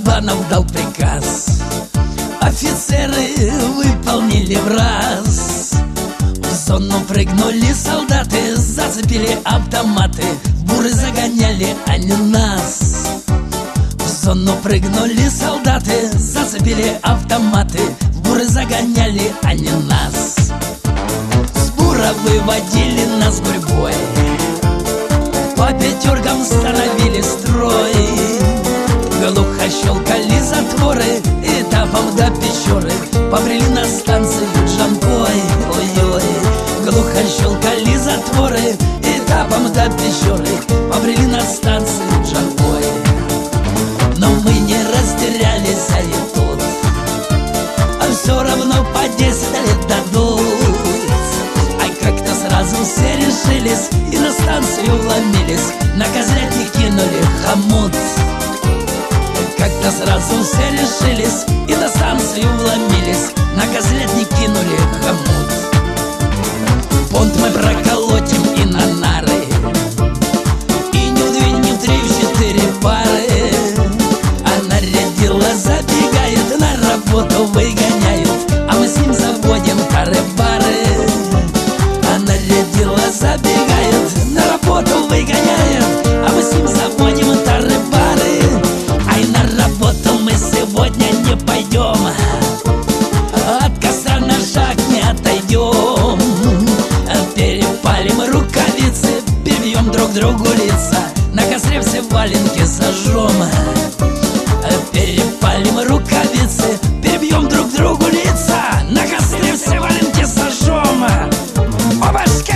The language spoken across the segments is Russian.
Жданов дал приказ, офицеры выполнили в раз. В зону прыгнули солдаты, зацепили автоматы, буры загоняли они нас. В зону прыгнули солдаты, зацепили автоматы, буры загоняли они нас. С бура выводили нас гурьбой, по пятеркам становили строй. Глухо щелкали затворы, этапом до Печоры побрели на станцию Джанкой. Ой-ой, глухо щелкали затворы, этапом до Печоры побрели на станцию Джанкой. Но мы не растерялись, а и тут, а все равно по 10 лет дадут. А как-то сразу все решились и на станцию вломились, на козлятник кинули хомут. Как-то сразу все решились и на станцию вломились, на козлятник кинули хомут. Понт мы проколотим и на нары, и не в 2, не в 3, в 4 пары. А нарядила забегает, на работу выгоняет, а мы с ним заводим тары-бары. А нарядила забегает, на работу выгоняет, а мы с ним заводим тары-бары. Ай, на работу мы сегодня не пойдем, от костра на шаг не отойдем. Перепалим рукавицы, перебьем друг другу лица, на костре все валенки сожжем. Перепалим рукавицы, перебьем друг другу лица, на костре все валенки сожжем. Бабашка!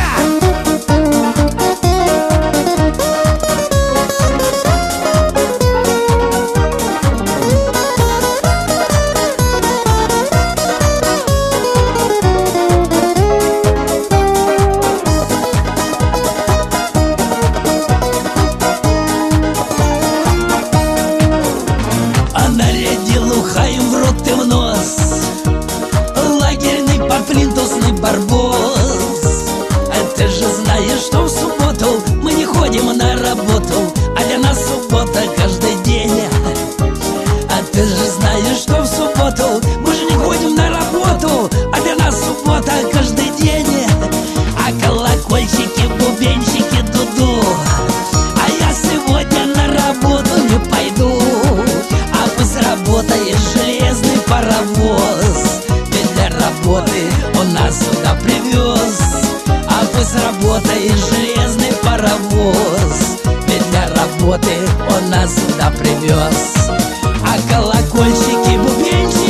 Хаим в рот и в нос, лагерный подплинтусный барбос. А ты же знаешь, что в субботу мы не ходим на работу, а для нас суббота каждый день. А ты же знаешь, что в субботу мы же не ходим на работу, а для нас суббота каждый день. А колокольчики, бубенчики, дуду, а я сегодня на работу не пойду. А пусть работает железный паровоз, ведь для работы он нас сюда привез. А пусть работает железный паровоз, ведь для работы он нас сюда привез. А колокольчики, бубенчики,